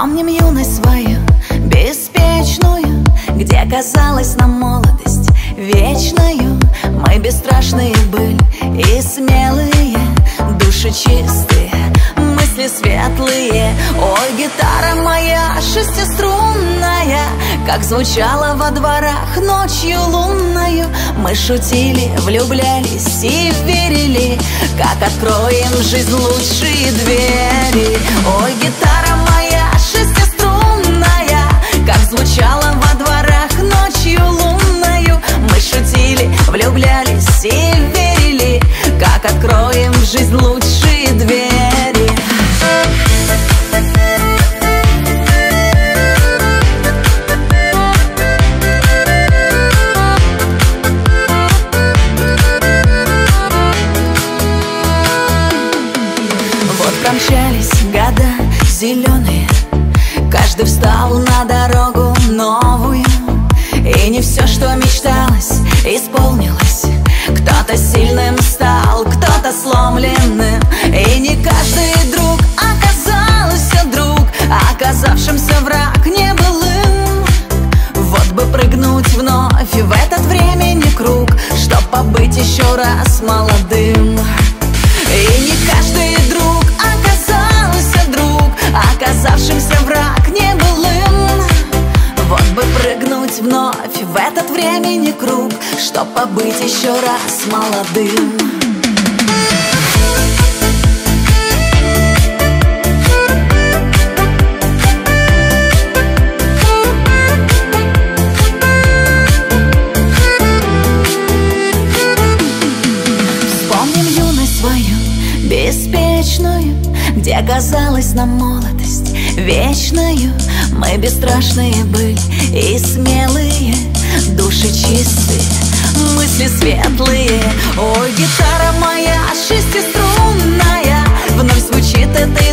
Вспомним юность свою беспечную, где казалась нам молодость вечною. Мы бесстрашные были и смелые, души чистые, мысли светлые. Ой, гитара моя шестиструнная, как звучала во дворах ночью лунною. Мы шутили, влюблялись и верили, как откроем в жизнь лучшие двери. Ой, гитара моя шестиструнная, как звучала во дворах ночью лунною. Мы шутили, влюблялись и верили, как откроем в жизнь лучшие двери. Промчались года зеленые, каждый встал на дорогу новую, и не все, что мечталось, исполнилось. Кто-то сильным стал, кто-то сломленным, и не каждый друг оказался друг, оказавшимся враг не был им. Вот бы прыгнуть вновь в этот времени круг, чтоб побыть еще раз молодым. И не каждый друг оказался друг, оказавшимся враг не был им. Вот бы прыгнуть вновь в этот времени круг, чтоб побыть еще раз молодым. Беспечную, где казалась нам молодость вечною. Мы бесстрашные были и смелые, души чистые, мысли светлые. Ой, гитара моя шестиструнная, вновь звучит этой